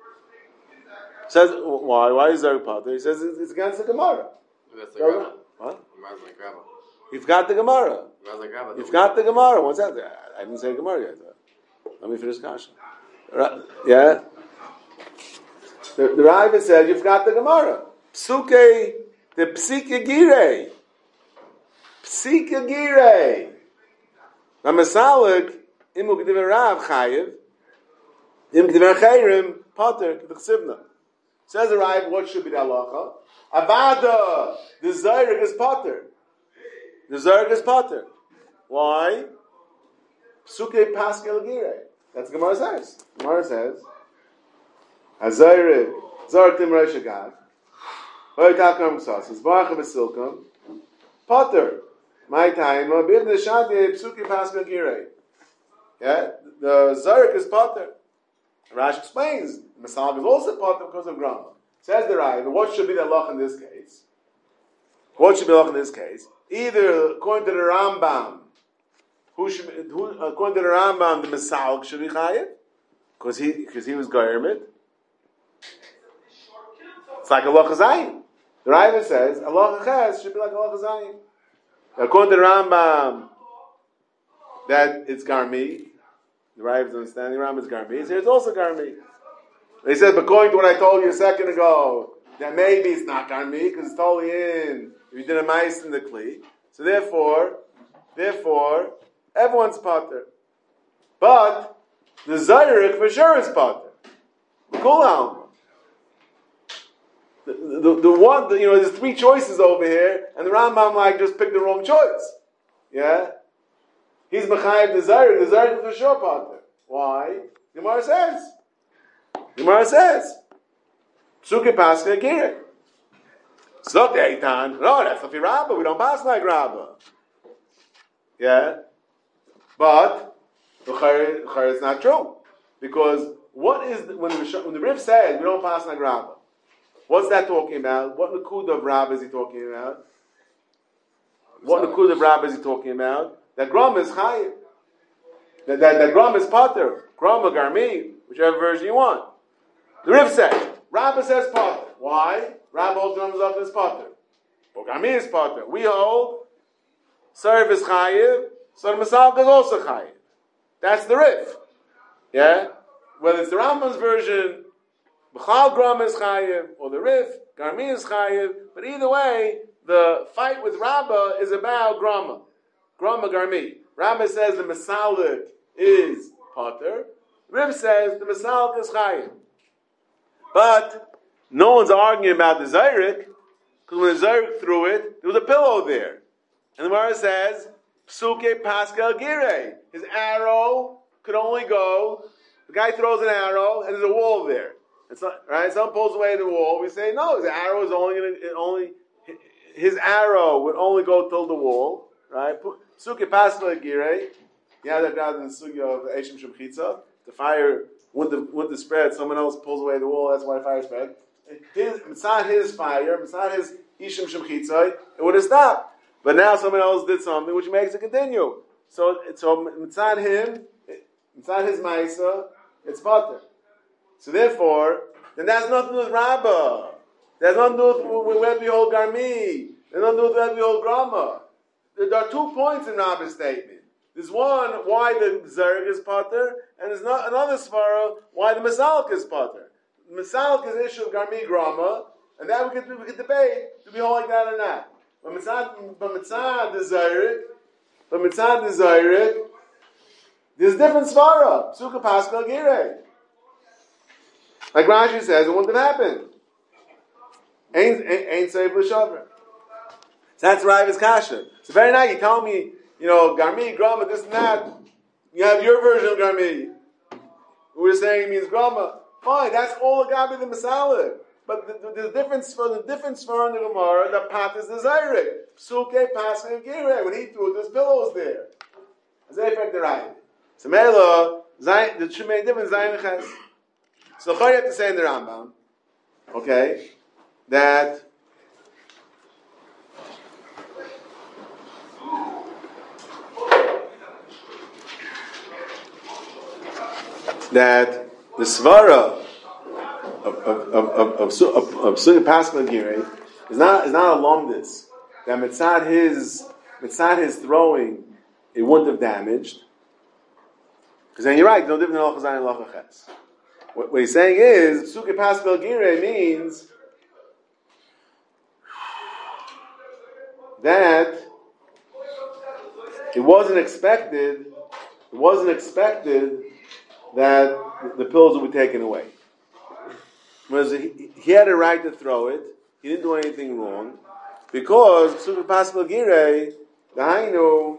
Says, why is Zarek Pater? He says it's against the Gemara. That's the Gemara. What? Gemara's like Rabba. You've got the Gemara. Gemara's like Rabba. You've got the Gemara. What's that? I didn't say Gemara yet. Let me finish Kasha. Yeah? The Ravid said, you've got the Gemara. Psuke, the Psike Gire. Psike Gire. Now, Masalik, Imu G'diver Rav Chayiv, Im G'diver Chayrim, Pater, K'dechsivna. Says the Rav, what should be the halacha? Avada, the Zayrik is Pater. The Zayrik is Pater. Why? Psuke Paskel Gire. That's what Gemara says. Gemara says, Hazayrik, Zartim Reish Agav, Hoytakam Ksasas, Barcha Basilkam, Pater. My time, Bir Neshade, Psuke Paskel Gire. Yeah? The Zayrik is Pater. Rashi explains, the Masal is also Pater because of Grama. Says the Rav, what should be the halacha in this case? What should be the halacha in this case? Either according to the Rambam, according to the Rambam, the Masal should be chayiv because he was Gairmid. It's like halacha zayin. The Rav says halacha ches should be like halacha zayin. According to the Rambam, that it's Garmi. The Rav is understanding Rambam is Garmi. Here it's also Garmi. They said, but according to what I told you a second ago, that maybe it's not Garmi, because it's totally in, if you did a mice in the Kli. So therefore, everyone's Pater. But, the Zayrik for sure is Pater. The Kulam. The one, there's three choices over here, and the Rambam just picked the wrong choice. Yeah? He's Mechayiv the Zayrik for sure Pater. Why? The Gemara says, Psuke Pascha Gire. It's not the Eitan. No, that's not the Rabba. We don't pass like Rabba. Yeah? But, the Chayr is not true. Because what is, when the Rif says we don't pass like Rabba, what's that talking about? What Nakuda of Rabba is he talking about? that Grama is Chayiv. That Grama is Pater. Grama, Garmi, whichever version you want. The Rif says, Rabba says Pater. Why? Rabba holds Grama Zok is Pater. But Garmi is Pater. We hold Serv is Chayiv, so the Masalka is also Chayiv. That's the Rif. Yeah? Whether it's the Rambam's version, B'chal Grama is Chayiv, or the Rif, Garmi is Chayiv, but either way, the fight with Rabba is about Grama. Grama Garmi. Rabba says the Masalik is Pater. Rif says the Masalik is Chayiv. But no one's arguing about the Zayrik, because when the Zayrik threw it, there was a pillow there. And the Gemara says, Psuke Pascal Gire. His arrow could only go, the guy throws an arrow, and there's a wall there. It's not, right? Someone pulls away the wall. We say, no, his arrow is his arrow would only go till the wall, right? Psuke Pascal Gire. Yeah, that guy in the sugya of Eshim Shemchitza. The fire wouldn't spread. Someone else pulls away the wall. That's why the fire spread. It's not his fire. It's not his Ishim Shemchitza. It would have stopped. But now someone else did something which makes it continue. So it's not him. It's not his Maisa. It's Pater. So therefore, then that's nothing to do with Rabbah. There's nothing to do with where we hold Garmi. There's nothing to do with where we hold Grama. There are 2 points in Rabbah's statement. There's one, why the Zerg is Pater, and there's not another Svara, why the Masalik is Pater. The Masalik is the issue of Garmi Grama, and that we could debate, do we hold like that or not? But Mitzad the Zayrik, there's different Svara. Psuka Pascal Gire. Like Rashi says, it wouldn't have happened. Ain't Seif L'Shavra. So that's Ravi's Kasha. So very nice, you tell me, Garmi, Grama, this and that. You have your version of Garmi. We're saying it means Grama. Fine, that's all a Gabi the Masalik. But the difference for the Svar in the Gemara, the Pat is the Zayrik. Psuke Pascal Gire. When he threw it, there's pillows there. As they affect the right. So Mela, the two main difference Zayin and Ches. So you have to say in the Rambam, okay, that the Svara of Suga Pascal Gire is not a lumdis. That mitzad his throwing, it wouldn't have damaged. Because then you're right, no different than Al Chazayin and Ches. What he's saying is, Suke Pascal Gire means that it wasn't expected that the pills would be taken away. Whereas he had a right to throw it, he didn't do anything wrong, because Suke Pascal Gire, the Hainu,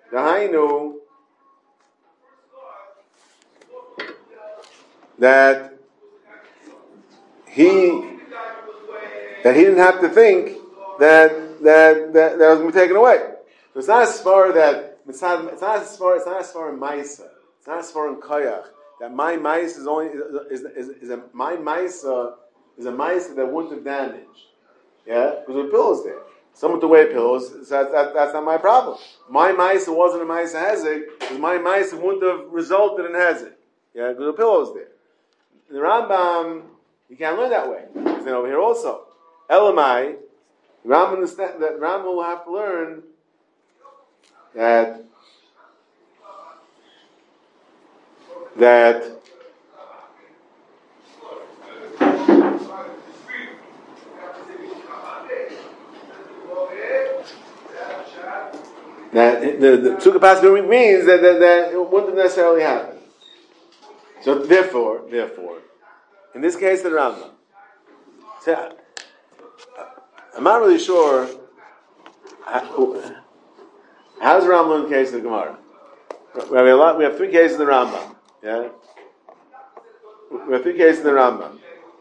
that he didn't have to think that was going to be taken away. So it's not as far that it's not as far in Maisa. It's not as far in Koyach that my Maisa is a Maisa that wouldn't have damaged. Yeah, because the pillows there. Someone to wear pillows. That's not my problem. My Maisa wasn't a Maisa Hezek, because my Maisa wouldn't have resulted in Hezek. Yeah, because the pillows there. In the Rambam, you can't learn that way. Because then over here also, Elamai, the Rambam will have to learn that the Tzukah Pascal means that it wouldn't necessarily happen. So therefore, in this case, the Rambam. So, I'm not really sure how's the Rambam in the case of the Gemara. We have 3 cases in the Rambam. Yeah, we have 3 cases in the Rambam.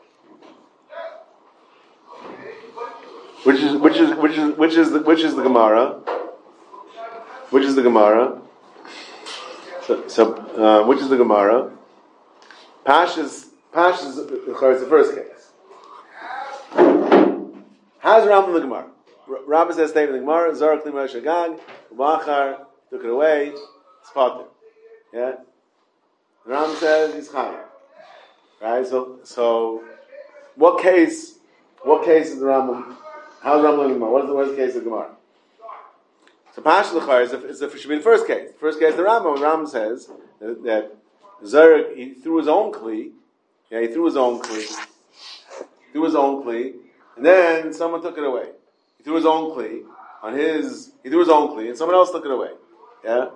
Which is the Gemara? Which is the Gemara? So which is the Gemara? Pashas is the first case. How's Rambam in the Gemara? Rabbi says statement in the Gemara, Zarek Lima Shagag, Vachar took it away, it's potter. Yeah? The Ram says he's chayav. Right? So what case is the Rambam? How's the Rambam learning Gemara? What is the case of Gemara? So Pash L'char should be the first case. The first case the Rambam says that Zerg, he threw his own kli. Yeah, he threw his own kli, and then someone took it away. He threw his own kli and someone else took it away. Yeah?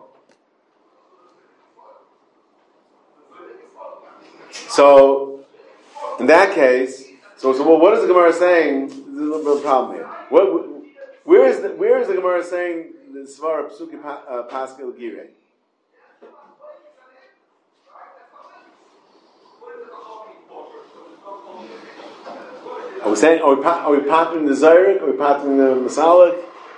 So, in that case, what is the Gemara saying? There's a little bit of a problem here. Where is the Gemara saying the Svara Psuki Pascal Gire? Are we patting the Zayrik? Are we patting the Masalik?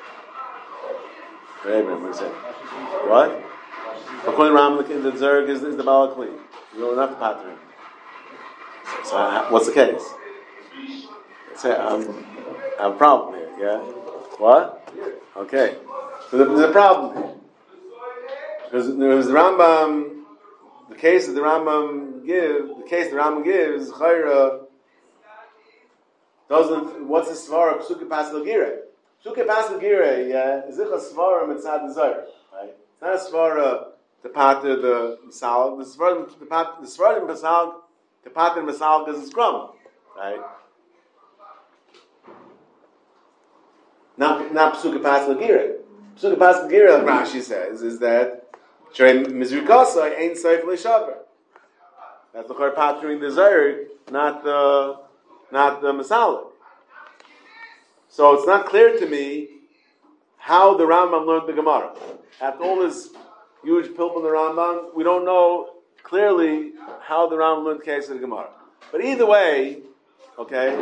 What are you saying? What? According to Ram, the Zayrik is the Balakli. You don't have to pattern him. So what's the case? I have a problem here, yeah? What? Okay. So there's a problem here. Because the Rambam, the case that the Rambam gives, Chayra doesn't, what's the Svara of Psuke Pascal Gire? Psuke Pascal Gire, yeah, is it a Svara Mitzad Zayr, right? It's not a Svara to pater the Masal. The Svara in Masal, to pater Masal because it's Grum, right? Not Psuke Pascal Gire. Psuke Pascal Gire, like Rashi says, is that Shrei Mizrikasa ain't Seif L'Shaver. That's the Chor patering the Zayr, not the Masalik. So it's not clear to me how the Rambam learned the Gemara. After all this huge pilp in the Rambam, we don't know clearly how the Rambam learned the case of the Gemara. But either way, okay,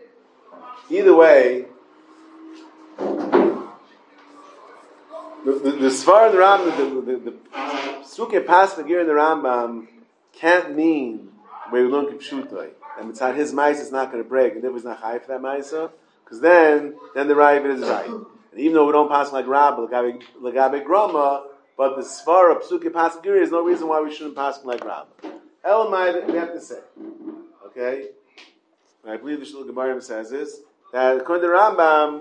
the Svar in the Rambam, the Suke Pas Nagir in the Rambam can't mean the way we learn Kipshutai. And inside his mice is not going to break, and if it's not high for that mice, because then the Rav is right. And even though we don't pass like Rabbi, Lagabe Grama, but the Svara Psuke Pasagiri is no reason why we shouldn't pass like Rabbi. Elamai, we have to say, okay. And I believe the Shul Gemara says this, that according to Rambam,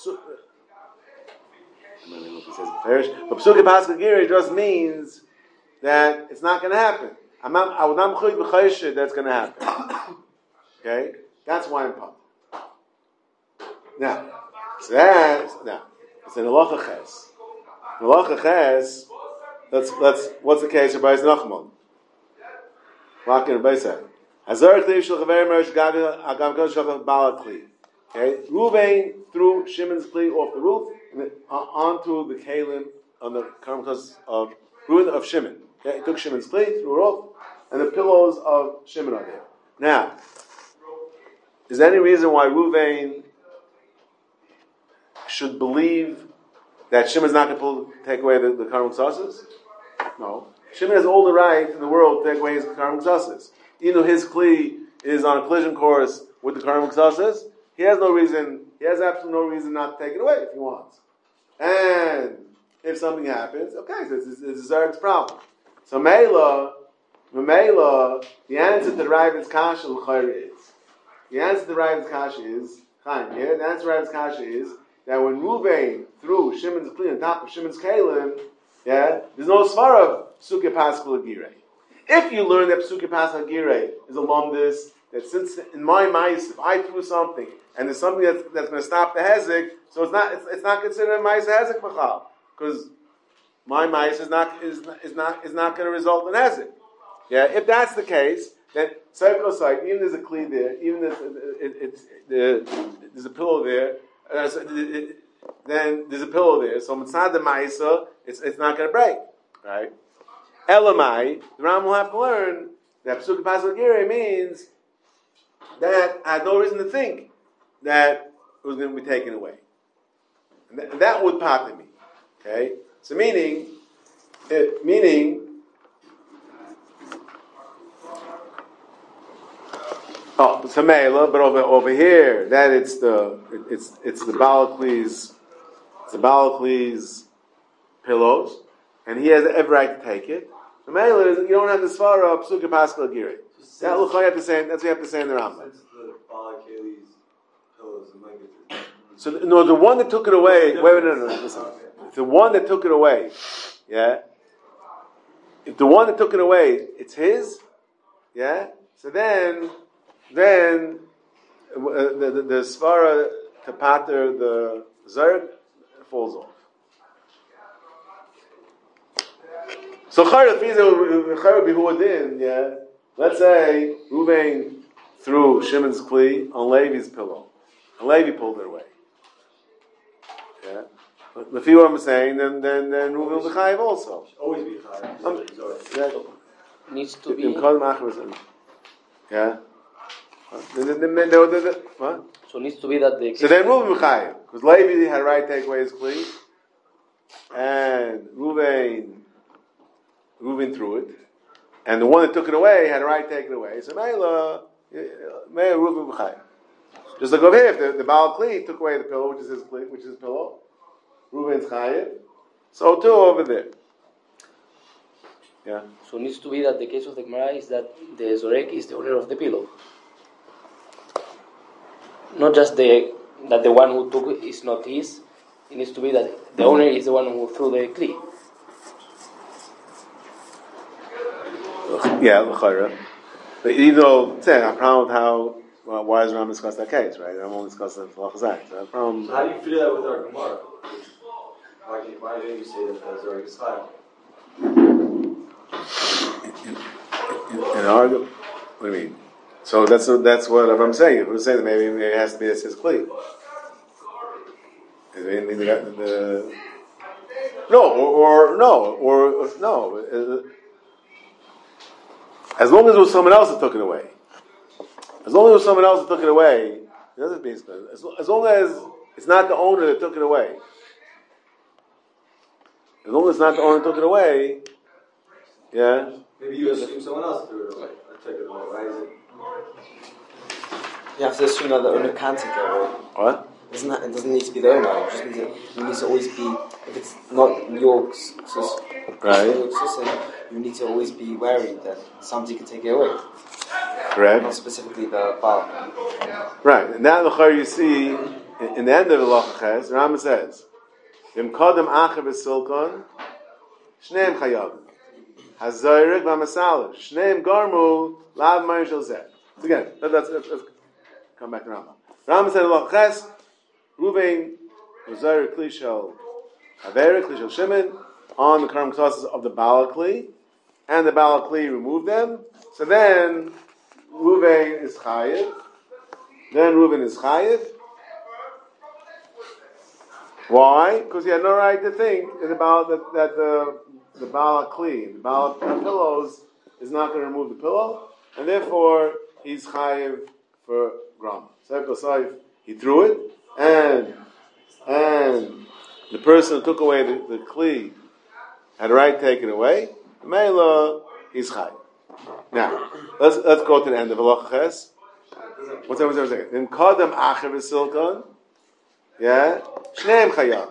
I don't know if he says it perish, but Psuke Pasagiri just means that it's not going to happen. I would not b'chayshid that's going to happen. Okay, that's why I'm pumped. Now, it's in Halacha Ches. In Halacha Ches, let's. What's the case of Beis Nachman? What can Rabbi say? Hazar Kli Shel Chaver Merish Agam Kol Shel Bala Kli. Okay, Ruvain threw Shimon's Kli off the roof and onto the kalim on the karmkas of ruin of Shimon. Okay, he took Shimon's Kli, threw it off, and the pillows of Shimon are there. Now, is there any reason why Ruvain should believe that Shimon's not going to take away the Karmuk Sasas? No. Shimon has all the right in the world to take away his Karmuk Sasas. Even though his Kli is on a collision course with the Karmuk Sasas, he has absolutely no reason not to take it away if he wants. And if something happens, okay, so it's Zerg's problem. So Mela, the answer to the Ravid's Kasha is, the answer to the Ravid's Kasha is, Chaim, yeah? The answer to the Ravid's Kasha is that when Ruvain threw Shimon's Kli on top of Shimon's Kalim, yeah, there's no Svara of Psuke Pascal Agire. If you learn that Psuke Pascal Agire is a lumdis, that since in my mice, if I threw something and there's something that's going to stop the hezek, so it's not considered a mice hezek b'chal, because my mice is not going to result in hezek. Yeah, if that's the case, then even there's a kli there, even there's a pillow there, then there's a pillow there. So mitzad the ma'isa, it's not going to break, right? Elamai, the Ram will have to learn that Psuke Pasal Gire means that I had no reason to think that it was going to be taken away, and that would pater me. Okay, so meaning. Oh, it's a mela, but over here, that it's the Balakli's pillows, and he has every right to take it. The Mela is you don't have the svara of Psuka Pascal Giri. That's what you have to say. That's what you have to say in the Rambam. Since the Balakeli's pillows and blankets. So no, the one that took it away. Wait, no, listen. If the one that took it away, yeah. If the one that took it away, it's his, yeah. So then the svara to pater the zerg falls off. So chayr b'huadin, yeah. Let's say Ruvain threw Shimon's kli on Levi's pillow, and Levi pulled it away. Yeah. If you what I'm saying, then Ruvain will be chayiv also. Always be chayiv. Needs to be. Yeah. What? So it needs to be that the. So then Ruvain will be chayiv because Levi had a right to take away his kli, and Ruvain threw it, and the one that took it away had a right to take it away. So Meila Ruvain b'chayim. Just like over here, if the Baal Kli took away the pillow, which is his pillow, Ruvain's chayiv. So too over there. Yeah. So it needs to be that the case of the Gemara is that the Zorek is the owner of the pillow, not just that the one who took it is not his. It needs to be that the owner is the one who threw the Kli. Yeah, l'chayra. But even though, say, I problem with how, why does Ram discuss that case, right? I'm only discussing the Lachazai. So problem. So how do you feel that with our Gemara? Why didn't you say that as our Yisrael? In our, what do you mean? So that's what I'm saying. If we're saying that maybe it has to be his kli. No. As long as it was someone else that took it away. As long as it doesn't mean as long as it's not the owner that took it away. As long as it's not the owner that took it away, yeah. Maybe you assume someone else threw it away. I took it away. Why is it? You have to assume that the owner can take it away. What? It doesn't need to be the owner. It just needs to always be, if it's not your right. You need to always be wary that somebody can take it away. Correct. Not specifically the Baal. Right. And now the you see in the end of the Lachaches, the Rambam says, "V'im kodem acher v'silkon, shneim chayav, hazoyrek v'amasaleh, shneim garmu lav marishal zeh." So again, let's come back to Rambam. Rambam said in the Lachaches, Ruvain was zoyrek kli shel averek kli shel Shimon on the karm k'tosses of the Baal Kli, and the Baal Kli removed them. So then Ruvain is chayiv. Why? Because he had no right to think that the Baal Kli, the Baal pillows, is not going to remove the pillow, and therefore he's chayiv for grama. So he threw it, and the person who took away the Kli had a right to take it away. Meila, he's chayiv. Now, let's go to the end of Halachaches. One second. Then Kadam Acher v'Silkon, yeah, Shneim Chayav,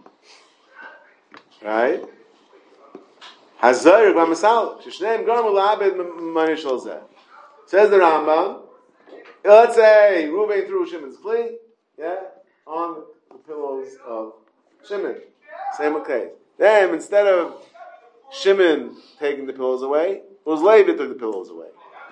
right? Hazayir v'Masal, Shneim Garmu La'abed Manishal Zeh. Says the Rambam. Let's say Ruvain threw Shimon's kli, yeah, on the pillows of Shimon. Same case. Then instead of Shimon taking the pillows away, it was Levi that took the pillows away.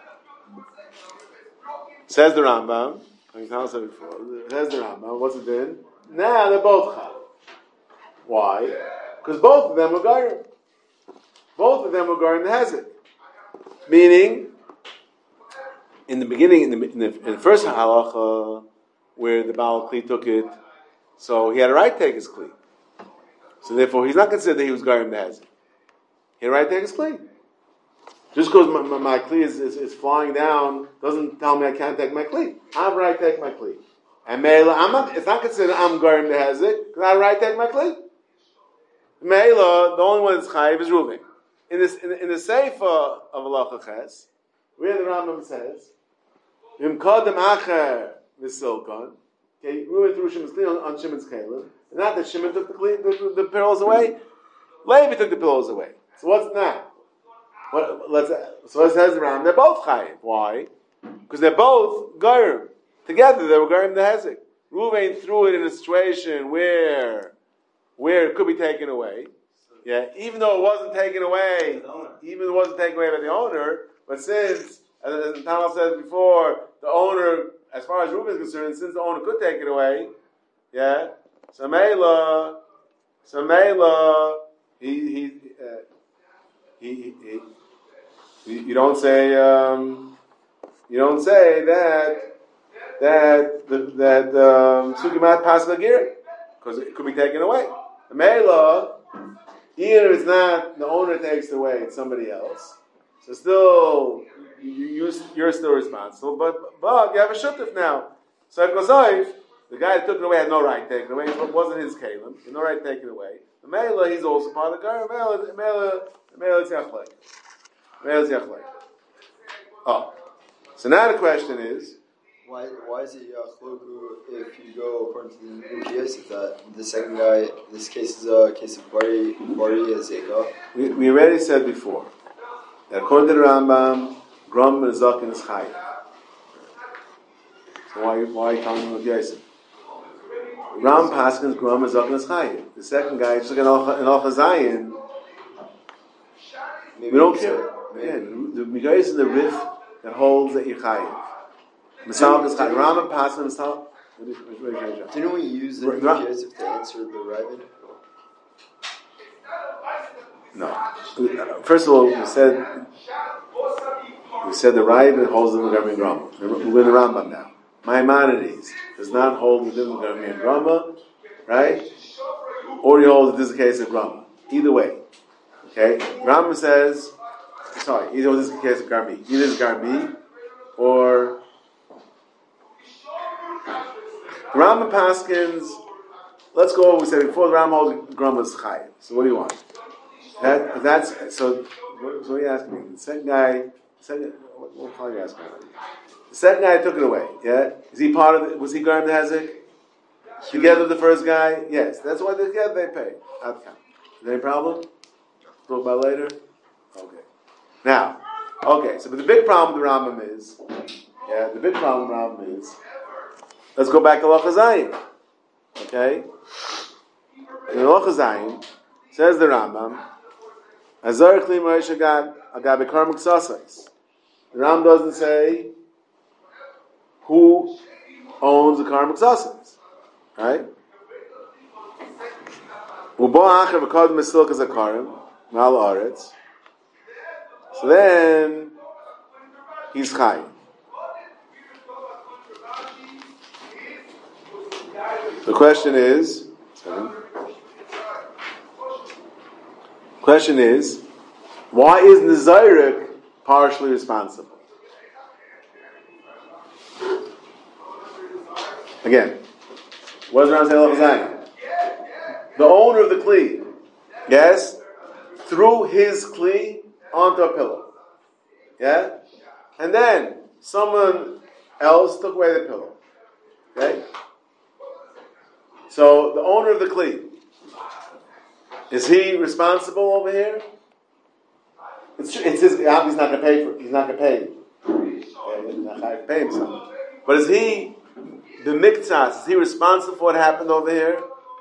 Says the Rambam. Says the Rambam. What's it then? Now they're both chayav. Why? Because both of them were garim. Both of them were garim the hezek. Meaning, in the beginning, in the first halacha, where the Baal Kli took it, so he had a right to take his kli. So therefore, he's not considered that he was garim the hezek. He had a right to take his kli. Just because my kli is flying down doesn't tell me I can't take my kli. I have a right to take my kli. And Meila, it's not considered I'm garim the hezek because I have a right to take my kli. Meila, the only one that's chayiv is Reuven. In the Sefer of Halacha Ches, where the Rambam says, "V'im kadem acher v'silkon." Okay, Reuven threw Shimon's kli on Shimon's kalim. Not that Shimon took the pearls away. Levi took the pillows away. So what's now? So it says around, they're both chayiv. Why? Because they're both garim. Together they were garim the hezek. Reuven threw it in a situation where it could be taken away. Yeah, even though it wasn't taken away, by the owner, but since, as Tamal said before, the owner, as far as Reuven is concerned, since the owner could take it away, yeah, so Mela, you don't say that Sukimat passed the gear because it could be taken away. The Mela, even if it's not the owner takes it away, it's somebody else. So still, you're still responsible, but you have a shutuf now. So if Gozaif, the guy that took it away had no right to take it away. It wasn't his kalim. He had no right to take it away. The Mela, he's also part of the gar. Mela is yachlek. Oh. So now the question is, why is it yachloku if you go according to the Nuki Yosef that the second guy, this case is a case of Bari Azeka? We already said before that according to the Rambam, Grum and Zakin is Chayiv. So why are you telling Nuki Yosef? Ram Paskin's Grum and Zakin is Chayiv. The second guy, just like in Al Chazayin, we don't care. Again, the Migay is in the Rif that holds that you're Chayiv. Misal is Chayiv. Ram and Paskin, Misal. Didn't we use the Nuki Yosef to answer the Raven? No. First of all, we said the Raven holds the Gami and Rama. We're in the Rambam now. Maimonides does not hold the Gami and Rama, right? Or he holds this is a case of Rama. Either way. Okay? Rama says, either this is a case of Garmi. Either it's Garmi or Rama Paskins. Let's go over we said before the Rama holds Grama is Chayiv. So what do you want? That's so what are you asking me? The second guy, what are you asking me? The second guy took it away, yeah? Is he part of was he Garm the Hezek? Together with the first guy? Yes. That's why together they pay. Outcome. Is there any problem? Talk about later? Okay. Now, so but the big problem with the Rambam is, let's go back to Loch HaZayim. Okay? In Loch HaZayim, says the Rambam, Azar Kli Moshe Agab Karm Ksasais. The Rambam doesn't say who owns the Karm Ksasais. Right? Ubo Acher V'kod Mesilk Zakarim Mal Aretz. So then he's Chai. The question is, why is Nazirek partially responsible? Again, what does Ram say? The owner of the Kli, yes, threw his Kli onto a pillow. Yeah? And then someone else took away the pillow. Okay? So the owner of the Kli, is he responsible over here? It's his, he's not going to pay for it. He's not going to pay. He's not going to pay himself. But is he, the Miktsas, is he responsible for what happened over here?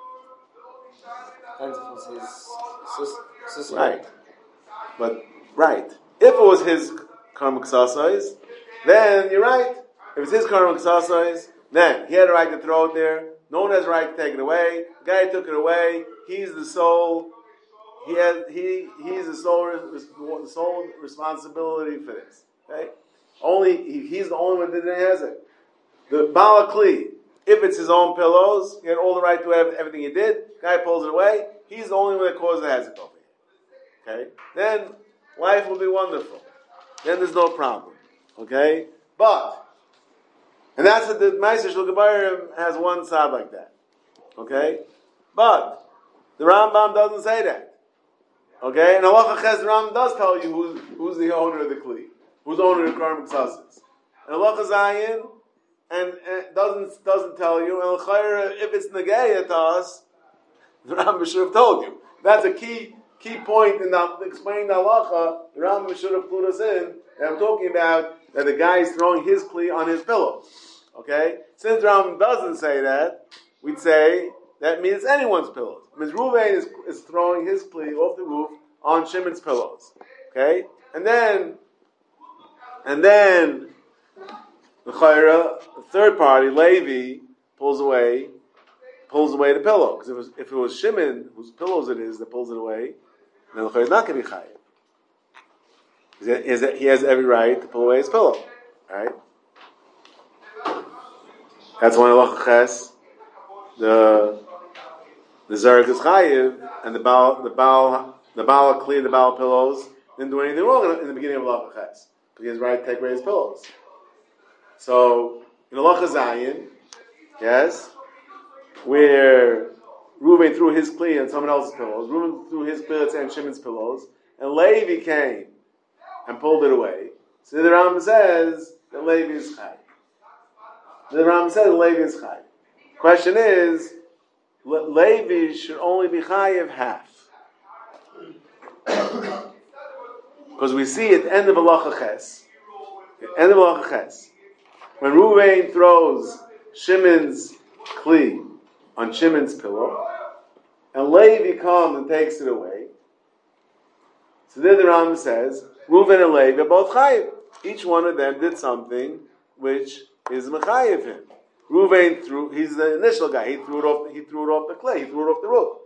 Right. Right. If it was his karma ksasais, then you're right. If it's his karma ksasais, then he had a right to throw it there. No one has a right to take it away. The guy who took it away, he's the sole. He's the sole responsibility for this. Okay? He's the only one that has it. The Bala Kli, if it's his own pillows, he had all the right to everything he did. The guy pulls it away. He's the only one that caused the hazard over here. Okay? Then life will be wonderful. Then there's no problem. Okay? And that's what the Meiser Shel Gebarim has one side like that. Okay? But the Rambam doesn't say that. Okay? And Halacha Ches, the Rambam does tell you who's the owner of the Kli. Who's the owner of the Karm Ksasas. And Halacha Zayin and doesn't tell you. And L'chayra, if it's Negeya to us, the Rambam should have told you. That's a key key point in explaining the halacha, the Rambam should have clued us in, that I'm talking about that the guy is throwing his kli on his pillow. Okay? Since Rambam doesn't say that, we'd say that means it's anyone's pillows. It means Ruvain is throwing his kli off the roof on Shimon's pillows. Okay? And then the Chayra, the third party, Levi, pulls away the pillow. Because if it was Shimon, whose pillows it is, that pulls it away, then the Chayra is not going to be chayiv. He has every right to pull away his pillow. Right? That's one halacha ches. The Zarek is chayiv, and the Baal Kli, the Baal pillows, didn't do anything wrong in the beginning of halacha ches. But he has right to take away his pillows. So, in halacha Zayin, yes, where Reuven threw his kli on someone else's pillows, Reuven threw his pillows and Shimon's pillows, and Levi came and pulled it away. So the Rambam says that Levi is chayiv. The Rambam says that Levi is chayiv. Question is, Levi should only be chayiv half. Because we see at the end of halacha ches, when Reuven throws Shimon's kli on Shimon's pillow, and Levi comes and takes it away, so then the Rambam says, Reuven and Levi are both chayiv. Each one of them did something which is mechayiv him. Reuven he's the initial guy. He threw it off the clay. He threw it off the roof.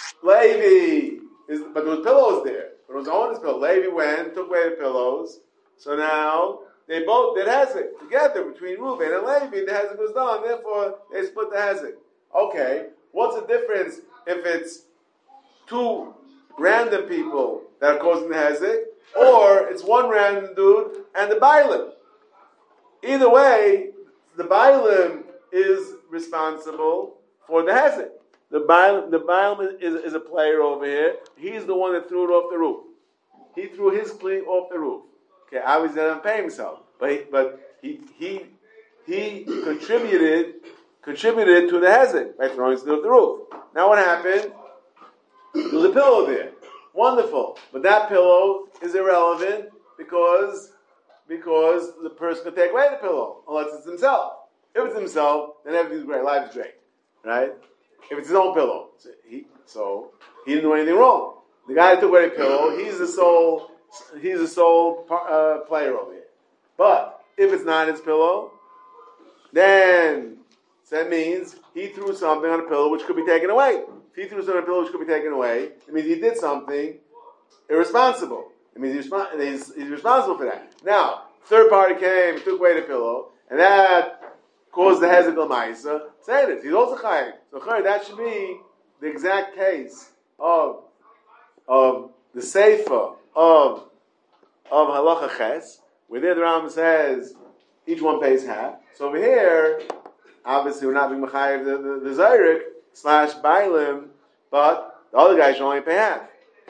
Levi but there was pillows there. But it was on his pillow. Levi went, took away the pillows. So now they both did hezek together between Reuven and Levi. The hezek was done. Therefore, they split the hezek. Okay, what's the difference if it's two random people that are causing the hezek, or it's one random dude and the bailim? Either way, the bailim is responsible for the hezek. The bailim is a player over here. He's the one that threw it off the roof. He threw his kli off the roof. Okay, obviously he doesn't pay himself, but he contributed to the hezek by throwing it off the roof. Now what happened? There was a pillow there. Wonderful. But that pillow is irrelevant because the person can take away the pillow, unless it's himself. If it's himself, then everything's great. Life is great. Right? If it's his own pillow. So he didn't do anything wrong. The guy that took away the pillow, he's the sole player over here. But if it's not his pillow, then that means he threw something on a pillow which could be taken away. If he threw something on a pillow which could be taken away, it means he did something irresponsible. It means he's responsible for that. Now, third party came and took away the pillow, and that caused the hezek l'maisa. Say this, he's also chayiv. So that should be the exact case of the seifa of halacha ches, where there the Rambam says each one pays half. So over here, obviously we're not being mechayiv the zayrik / bailim, but the other guy should only pay half.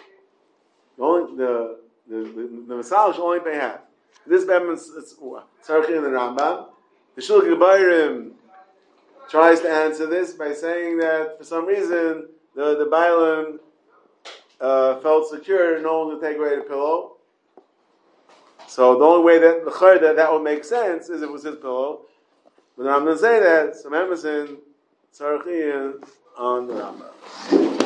The Masal should only pay half. This is Tzarchi in the Rambam. The Shulchan Gebayrim tries to answer this by saying that for some reason the Bailam felt secure, no one would take away the pillow. So the only way that that would make sense is if it was his pillow. But I'm going to say that some Emerson Tzarchi on the Rambam.